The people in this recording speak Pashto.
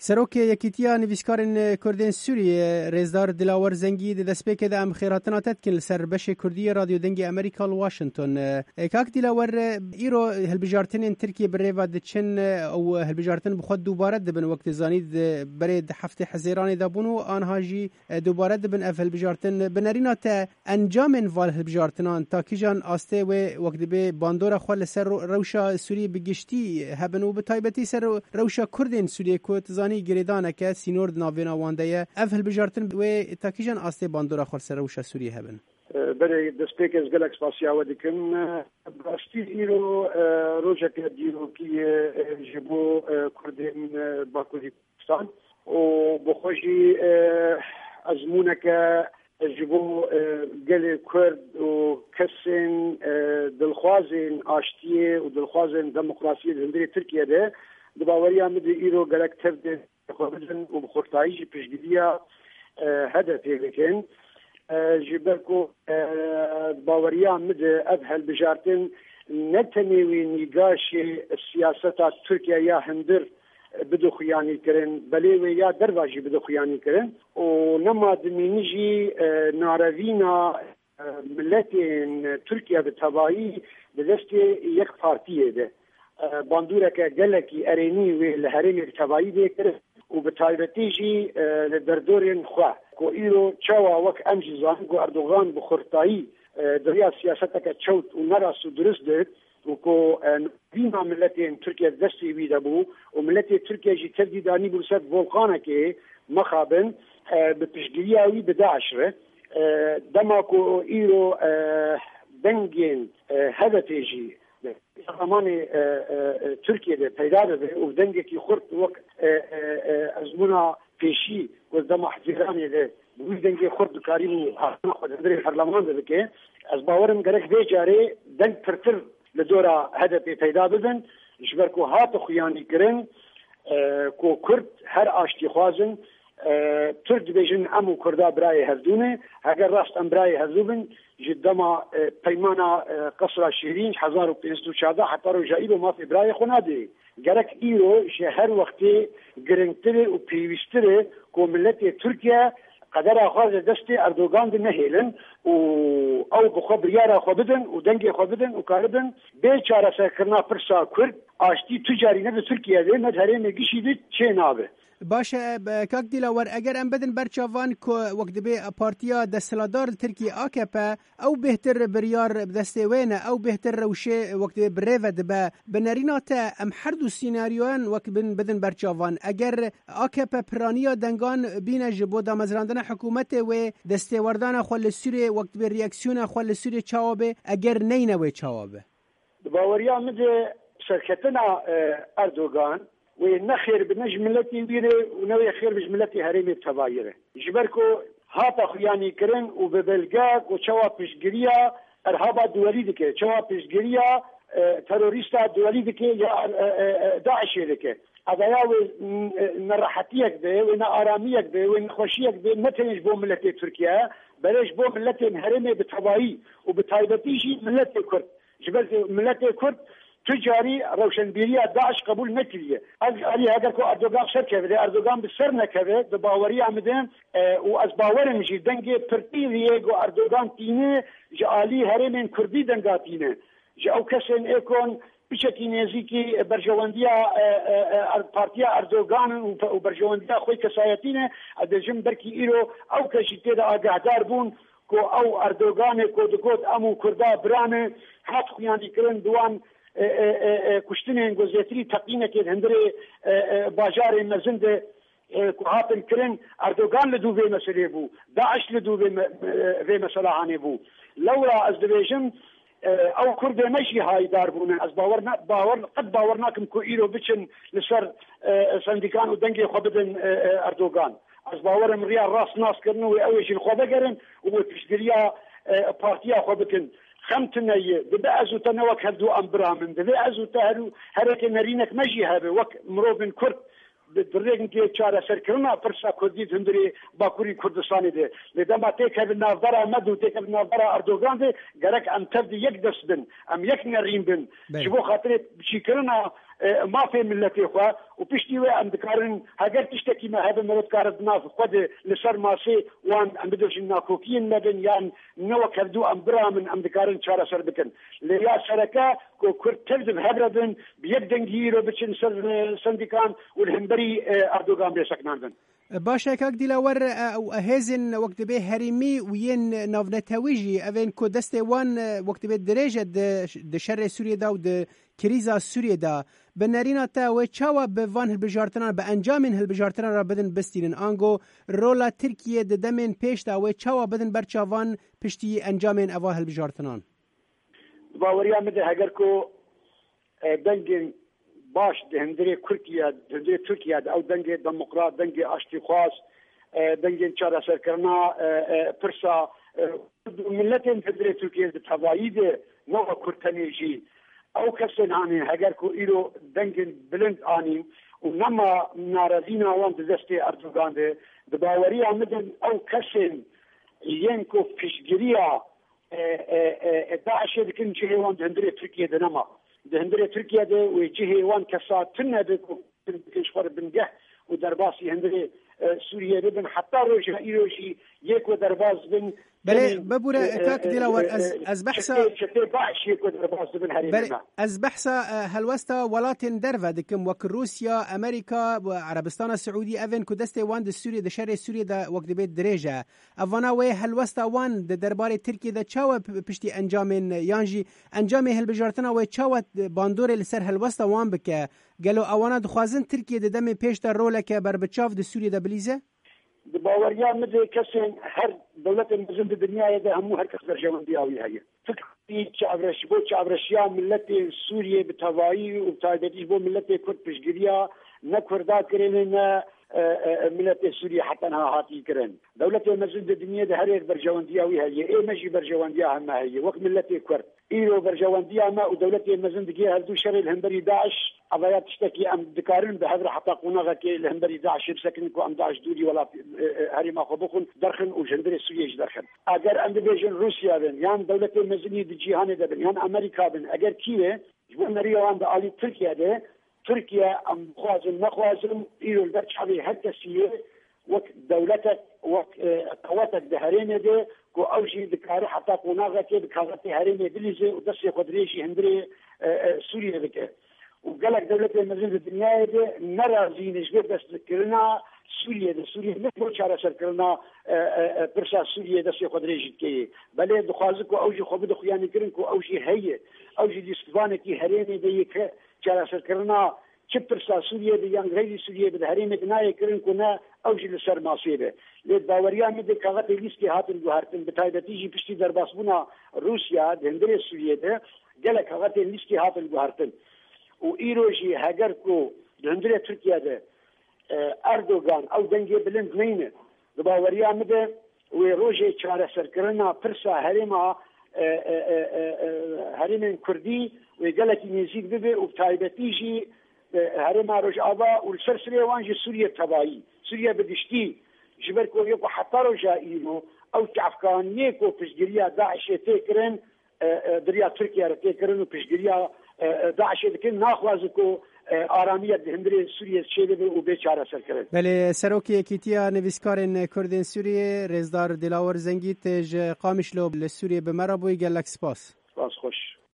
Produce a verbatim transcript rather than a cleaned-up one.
سروک یکیتیا نویسکارن کردین سوریه رزدار دلاور زنگی دسپیک د ام خیراتنا تدکن سر بش کردی رادیو دنگی امریکا واشنطن اکاک دلاور ایرو هلبجارتن ترکیه بریوا دچن او هلبجارتن بخود دوباره دبن وقت زانید برید هفته حزیران دابونو آنها جی دوباره دبن اف هلبجارتن بنرینا تا انجام وال هلبجارتنان تا کیجان آسته و وقت به باندور خال سر روشا سوریه بگشتی هبنو بتایبتی سر روشا کردین سوریه کوت زانی گریدانه که سینورد ناوینا وانده اف هلبجارتن و تا کیجان آسته باندور خال سر روشا سوریه هبن برای دسپیک از گلکس پاسیاوه دیکن باستی ایرو روزه که دیروکی جبو کردین با کردستان و بخوشی ازمونه که جبو گل کرد و کسین دلخوازین آشتیه و دلخوازین دموکراسی زندگی ترکیه ده دباوری آمد ایرو گلک ترد خودن و بخورتایشی پشگیدیا هدفی بکن جبركو باوريا مد أبهل بجارتين نتنوي نقاش السياسة تركيا يا هندر بدو خياني كرن بلي يا درواجي بدو خياني كرن ونما دمينجي ناروينا ملتين تركيا بالتبعي بدستي يك بارتيه ده باندورك جلكي أريني والهرمي بالتبعي ده كرن وبتايبتيجي لدردورين خوا کو ایرو چاوا وک امجی زان کو اردوغان بخورتایی دریا سیاستک چوت و نراس درست ده و کو دینا ملتین ترکیه دستی بیده بو و ملت ترکیه جی تردیدانی برسد ولقانه که مخابن به پشگیریاوی به داعش ره دما کو ایرو دنگین هدفی جی زمان ترکیه ده پیدا ده و دنگی که خورد وک ازمونا پیشی و دم احترامي ده بودنګي خرد کاري حاکم خو د پارلمان ده کې از باورم ګرک دی جاري دنګ ترتر لدورا هدف پیدا بدن جبرکو هات خياني کرن کو کرد هر آشتی خوازن ترد بیجن امو کردا برای هزدونه اگر راست ام برای هزوبن جدما پیمانا قصر شیرین هزار و پنجصد و چهارده حتی رو جایب ما في برای خوناده گرک ایرو هر وقتی گرنگتره و پیوستره که ملت ترکیه قدر آخواز دست اردوغان ده نهیلن و او بخواب ریار خواه بدن و دنگ خواه بدن و کاردن به چاره سرکرنا پرسا کرد آشتی تجاری نه ترکیه ده مدهره مگیشی ده چه نابه باشه کاک دیلاور اگر ام بدن برچاوان کو وقت به پارتیا دستلادار ترکیه آکپا او بهتر بریار دستوینه او بهتر روشه وقت بریود به بنرینات ام هر دو سیناریوان وقت بدن برچاوان اگر آکپا پرانیا دنگان بین جبو دا مزراندن حکومت و دستوردان خل سوری وقت به ریاکسیون خل سوری چاوبه اگر نینوی چاوبه باوریا مده شرکتنا اردوغان ونخير بنج ملتي بيره ونوي خير بج ملتي هرمي تبايره جبركو هاتا خياني كرن وببلغاك وشوا بشجريا ارهابا دولي دكه شوا بشجريا تيروريستا دولي دكه يا داعش دكه ادايا نرحتيك ده ونا اراميك ده ونا خوشيك ده متنج بو ملتي تركيا بلاش بو ملتي هرمي بتبايي وبتايبتيجي ملتي كرد جبركو ملتي كرد تجاری روشنبیری داعش قبول نکریه علی اگر کو اردوغان سر کرده اردوغان به سر نکرده به باوری آمدن و از باورم جی دنگ پرتیلیه گو اردوغان تینه جالی هرمن کردی دنگاتینه جو کسن اکون بچکی نزیکی برجواندیا پارتیا اردوغان و برجواندیا خوی کسایتینه ادجم برکی ایرو او کشیته دا آگاهدار بون کو او اردوغان کو دکوت امو کردا برانه هات خویانی کرن دوان کشتنین گزیتری تقیینه که هندره باجار مزند هاتن کرن اردوغان لدو به مسئله بو داعش لدو به مسئله هانه بو لورا از دویجم او کرده مشی های دار بونه از باور باور قد باور ناکم کو ایرو بچن لسر سندیکان و دنگی خو بدن اردوغان از باورم ریا راس ناس کرن و اویش خو بگرن و پشتریا پارتیا خو بکن خمتنايه دبا ازو تنوك هدو امبرامن دبا ازو تهرو هرك نرينك مجي هذا وك مروبن كرد بالرغم كي تشارا سركرنا فرصه كرديت هندري باكوري كردستان ده لدما تيك بالنظره مدو تيك بالنظره اردوغان ده غرك ام تبدي يقدسبن ام يك نرين بن جبو خاطر شيكرنا ما في ملتي خوا وبشتي وي ام دكارن هاجر تشتكي ما هذا مرات كارد ناف قد لسر ماسي وان ام بدوش ناكوكين مدن يعني نو كردو ام برا من ام دكارن شارع سر بكن ليا شركه كو كرتل هبردن بيدن غيرو بچن سر سندكان والهمبري اردوغان بيسكناندن باشا كاك ديلاور او هزن وقت به هرمي وين نافنتاويجي اوين كو دستي وان وقت به درجه د شر سوريا دا ود كريزا سوريا دا بنارينا تا و چاوا به وان هلبجارتنا به انجام هلبجارتنا را بدن بستين انگو رولا ترکیه د دمن پیش دا و چاوا بدن برچاوان پشتي انجام اوا هلبجارتنان باوريا مد هاگر کو دنگن باش دهندری ترکیه دهندری ترکیه او دنگ دموکرات دنگ اشتخاص دنگ چاره سرکرنا پرسا ملتين دهندری ترکیه تفاوید نو کرتنیجی او کسن آنی هگر کو ایرو دنگ بلند آنی و نما نارزینا وان دستی اردوغان ده دباوری آمدن او کسن ینکو فشگریا داعش دکن جهه وان دهندری ترکیه ده نما دهندری ترکیه ده و جهه وان کساتن ده کنشفار بنگه و درباسی هندری سوریه ببن حتی روش ایروشی یک و درباز بن بله ببوره كاك ديلاور از از بحثا بله از بحثا هلوستا ولاتن درفا دكم وك روسيا امريكا وعربستان السعودي افن كدست وان د سوريا د شرق سوريا د وقت بيت درجه افنا وي هلوستا وان د دربار تركيا د چاو پشتي انجام يانجي انجام هلبجارتنا و چاو باندور لسر هلوستا وان بك قالوا اوانا دخوازن تركيا د دم پیش در رولك بربچاف د سوريا د بليزه باوريا مدري كسن هر دولة المزن بالدنيا ده همو هر كسر جواندياوي هي فكرتي شعبرش بو شعبرشيا ملتي سوريا بتواي وبتايدتي بو ملتي كرد بشجريا نكردا كرين ملتي سوريا حتى انها هاتي كرين دولة المزن بالدنيا ده هر برجواندياوي هي اي ماشي برجوانديا هم هي وقت ملتي كرد ايرو برجوانديا ما ودولة المزن دقي هردو شر الهمبري داعش عضيات تشتكي ام دكارن بهذا حتى قناغا كي الهمبري داعش بسكن كو ام داعش دولي ولا هاري ما خبخن درخن وجندري سوريا درخن اگر عند بيجن روسيا بن يعني دولة المزني دي جهان دبن يعني امريكا بن اگر كيه جبن ريوان دا علي تركيا ده تركيا ام خوازن نخوازن ايرو البرش حبي حتى سيه وك دولتك وك قواتك دهرين ده كو اوجي دكاري حتى قناغا كي دكارتي هرين دليزه ودسي قدريشي هندري سوريا بك وقالك دولة المزن الدنيا ده نرازي نشبه بس ذكرنا سوريا ده سوريا مثل شارع سركرنا برشا سوريا ده سيقدر يجد كي بله دخازك وأوجي خبود خياني كرنك وأوجي هي أوجي دي استفانتي هريني ده يك شارع سركرنا چه برشا سوريا ده يعني غير سوريا ده هريني بناي كرنك ونا أوجي لسر ماسيبه لید باوریا میده کاغت لیستی هاتن گوهرتن بتایبتیجی پشتی در باسبونا روسیا دهندری سوریه ده گله کاغت لیستی هاتن گوهرتن و ایروجی هگر کو دهندری ترکیه ده اردوغان او دنگی بلند نینه باوریا میده و روجه چاره سرکرنا پرسا هریما هریم کردی و گله کی نزیک ببه و بتایبتیجی هریما روج آبا و سرسری وانج سوریه تبایی سوریه بدشتی جبر کو یو حتی روجا ایرو او افغانیه کو پشگیریا داعش تکرن دریا ترکیه را تکرن و پشگیریا داعش دکن ناخواز کو آرامیت هندری سوریه چیده و بیچاره سر کرد. بله سروکی کیتیا نویسکارن کردن سوریه رزدار دلاور زنگیت قامشلو لسوریه به مرابوی گلک سپاس. سپاس خوش.